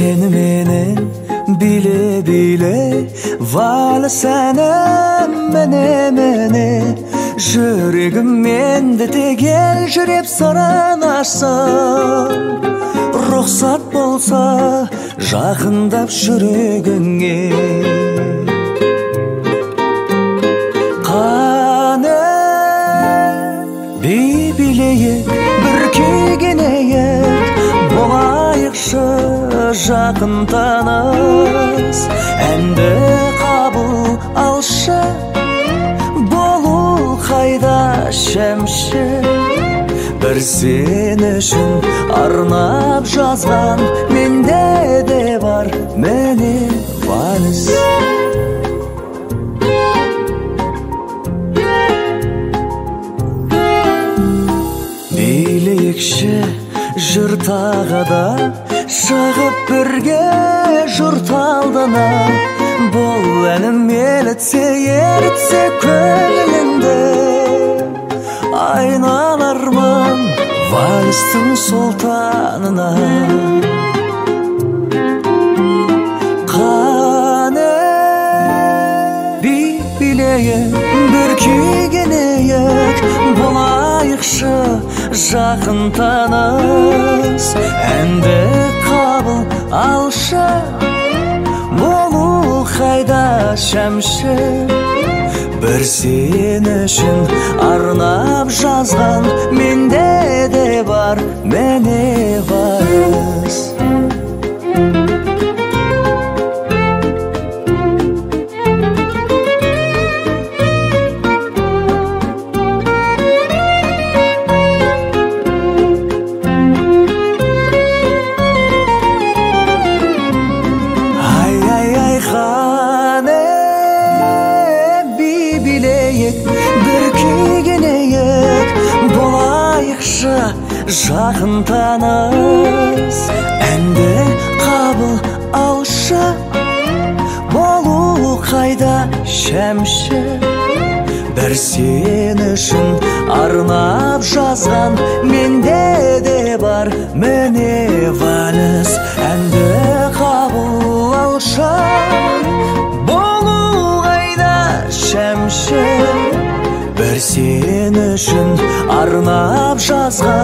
сені менен биле вальс әнім міне жүрегім менде тегел жүреп сырын ашсын рұқсат болса жақындап жүрегіңе қане билейік бір күйгенейік болайықшы жақын таныс әнді қабыл алшы болу қайда шәмші бір сен үшін арнап жазған менде де бар міне вальс билейікші жыр тағы да шығып бірге жұрт алдына бұл әнім елітсе ерітсе көңіліңді айналармын вальстың сұлтанына қане билейік бір күйгенейік болайықшы жақын таныс әнді қабыл алшы болу қайда шәмші бір сен үшін арнап жазған менде де бар міне вальс бір күйгенейік болайықшы жақын таныс әнді қабыл алшы болу қайда шәмші бір сен үшін арнап жазған менде де бар міне вальс әнді қабыл алшы болу қайда шәмші бір сен үшін арнап жазған